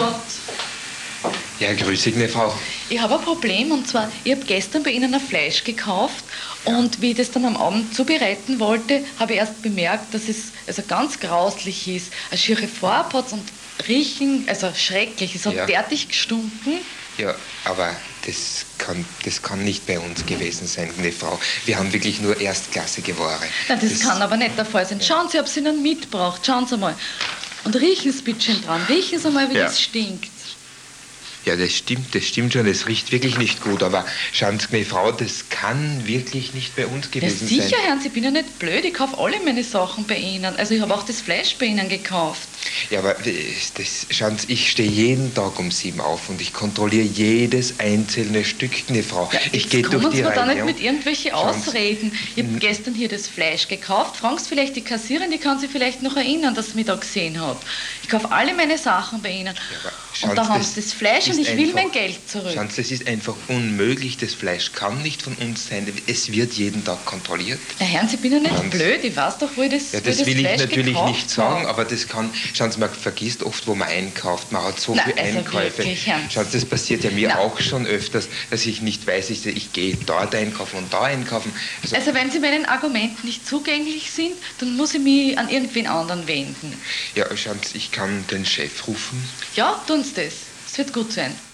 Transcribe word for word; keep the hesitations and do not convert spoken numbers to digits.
Gott. Ja, grüße dich, Frau. Ich habe ein Problem, und zwar, ich habe gestern bei Ihnen ein Fleisch gekauft und wie ich das dann am Abend zubereiten wollte, habe ich erst bemerkt, dass es also ganz grauslich ist. Eine schiere Farbe hat und riechen, also schrecklich. Es hat Ja. derartig gestunken. Ja, aber das kann, das kann nicht bei uns gewesen sein, ne Frau. Wir haben wirklich nur erstklassige Ware. Nein, das, Das- kann aber nicht der Fall sein. Schauen Sie, ob Sie ihn mitbraucht. Schauen Sie mal. Und riechen Sie bitte schön dran. Riechen Sie mal, wie Ja. das stinkt. Ja, das stimmt, das stimmt schon. Es riecht wirklich nicht gut. Aber schauen Sie, meine Frau, das kann wirklich nicht bei uns Ja, gewesen sicher, sein. Herrn, Sie, ich bin ja nicht blöd. Ich kaufe alle meine Sachen bei Ihnen. Also ich habe auch das Fleisch bei Ihnen gekauft. Ja, aber das, das, schauen Sie, ich stehe jeden Tag um sieben auf und ich kontrolliere jedes einzelne Stück, ne Frau. Ja, ich jetzt gehe kommen durch die Sie mir da Reihe. nicht mit irgendwelchen Schauen Sie- Ausreden. Ich habe gestern hier das Fleisch gekauft. Fragen Sie vielleicht die Kassiererin, die kann sich vielleicht noch erinnern, dass sie mich da gesehen hat. Ich kaufe alle meine Sachen bei Ihnen. aber schauen Und da Sie, haben das Sie das Fleisch und ist ich will einfach- mein Geld zurück. Schauen Sie, das ist einfach unmöglich. Das Fleisch kann nicht von uns sein. Es wird jeden Tag kontrolliert. Na Herrn, Sie, bin ja nicht Schauen Sie- blöd. Ich weiß doch, wo ich das, Ja, wo das ich das will ich Fleisch natürlich gekauft nicht sagen, habe. aber das kann, schauen Sie, man vergisst oft, wo man einkauft. Man hat so Na, viele also Einkäufe. wirklich, Herrn. Schauen Sie, das passiert ja mir Na. auch schon öfters, dass ich nicht weiß, ich, ich gehe dort einkaufen und da einkaufen. Also, Also wenn Sie meinen Argumenten nicht zugänglich sind, dann muss ich mich an irgendwen anderen wenden. ja, schauen Sie, ich kann den Chef rufen. Ja, tun Sie das. Es wird gut sein.